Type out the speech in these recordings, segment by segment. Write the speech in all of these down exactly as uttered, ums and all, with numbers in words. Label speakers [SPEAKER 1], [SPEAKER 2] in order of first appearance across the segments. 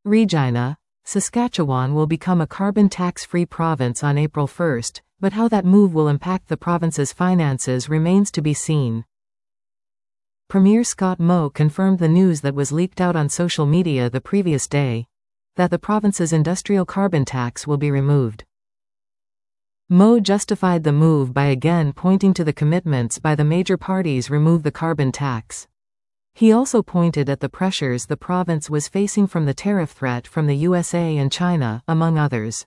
[SPEAKER 1] Regina, Saskatchewan will become a carbon tax-free province on April first, but how that move will impact the province's finances remains to be seen. Premier Scott Moe confirmed the news that was leaked out on social media the previous day, that the province's industrial carbon tax will be removed. Moe justified the move by again pointing to the commitments by the major parties to remove the carbon tax. He also pointed at the pressures the province was facing from the tariff threat from the U S A and China, among others.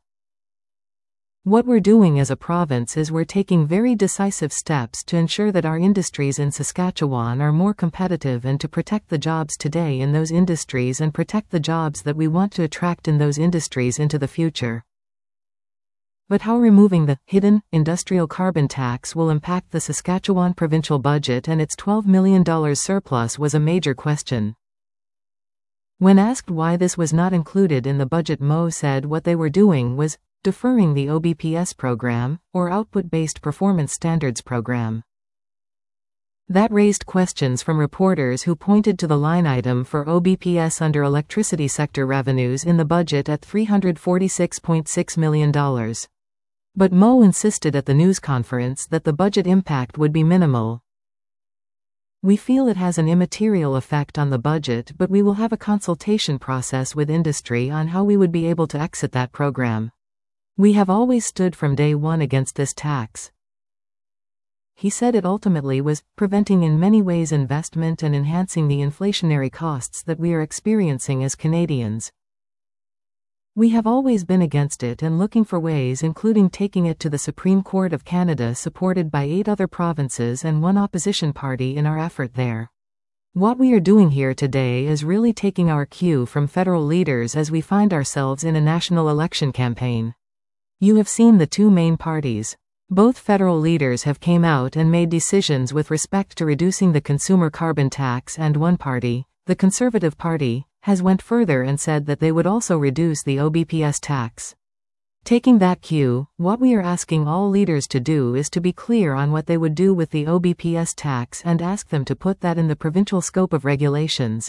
[SPEAKER 1] What we're doing as a province is we're taking very decisive steps to ensure that our industries in Saskatchewan are more competitive and to protect the jobs today in those industries and protect the jobs that we want to attract in those industries into the future. But how removing the hidden industrial carbon tax will impact the Saskatchewan provincial budget and its twelve million dollars surplus was a major question. When asked why this was not included in the budget, Moe said what they were doing was deferring the O B P S program, or Output-Based Performance Standards program. That raised questions from reporters who pointed to the line item for O B P S under electricity sector revenues in the budget at three hundred forty-six point six million dollars. But Moe insisted at the news conference that the budget impact would be minimal. We feel it has an immaterial effect on the budget, but we will have a consultation process with industry on how we would be able to exit that program. We have always stood from day one against this tax. He said it ultimately was preventing in many ways investment and enhancing the inflationary costs that we are experiencing as Canadians. We have always been against it and looking for ways, including taking it to the Supreme Court of Canada, supported by eight other provinces and one opposition party in our effort there. What we are doing here today is really taking our cue from federal leaders as we find ourselves in a national election campaign. You have seen the two main parties. Both federal leaders have came out and made decisions with respect to reducing the consumer carbon tax, and one party, the Conservative Party, has went further and said that they would also reduce the O B P S tax. Taking that cue, what we are asking all leaders to do is to be clear on what they would do with the O B P S tax and ask them to put that in the provincial scope of regulations.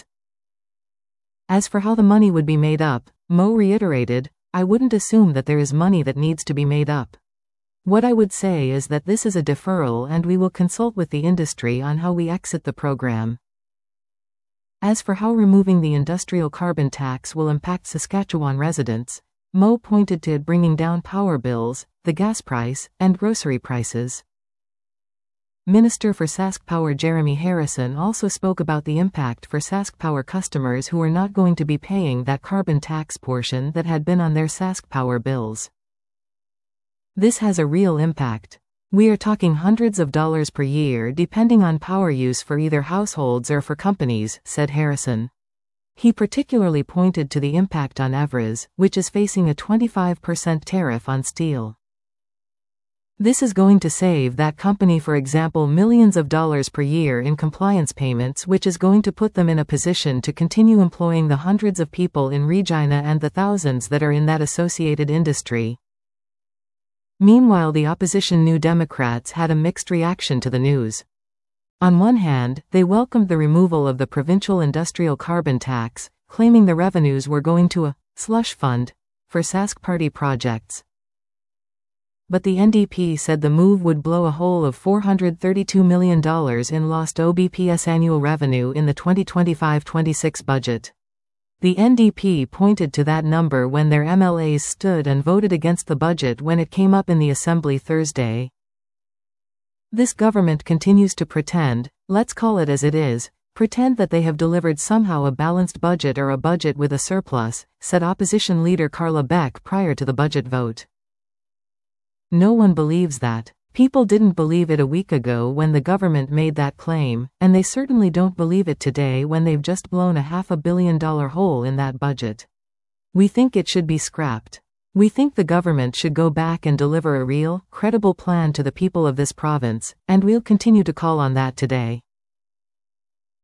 [SPEAKER 1] As for how the money would be made up, Moe reiterated, I wouldn't assume that there is money that needs to be made up. What I would say is that this is a deferral and we will consult with the industry on how we exit the program. As for how removing the industrial carbon tax will impact Saskatchewan residents, Moe pointed to it bringing down power bills, the gas price, and grocery prices. Minister for SaskPower Jeremy Harrison also spoke about the impact for SaskPower customers who are not going to be paying that carbon tax portion that had been on their SaskPower bills. This has a real impact. We are talking hundreds of dollars per year depending on power use for either households or for companies, said Harrison. He particularly pointed to the impact on Evraz, which is facing a twenty-five percent tariff on steel. This is going to save that company, for example, millions of dollars per year in compliance payments, which is going to put them in a position to continue employing the hundreds of people in Regina and the thousands that are in that associated industry. Meanwhile, the opposition New Democrats had a mixed reaction to the news. On one hand, they welcomed the removal of the provincial industrial carbon tax, claiming the revenues were going to a slush fund for Sask Party projects. But the N D P said the move would blow a hole of four hundred thirty-two million dollars in lost O B P S annual revenue in the twenty twenty-five twenty-six budget. The N D P pointed to that number when their M L As stood and voted against the budget when it came up in the Assembly Thursday. This government continues to pretend, let's call it as it is, pretend that they have delivered somehow a balanced budget or a budget with a surplus, said opposition leader Carla Beck prior to the budget vote. No one believes that. People didn't believe it a week ago when the government made that claim, and they certainly don't believe it today when they've just blown a half a billion dollar hole in that budget. We think it should be scrapped. We think the government should go back and deliver a real, credible plan to the people of this province, and we'll continue to call on that today.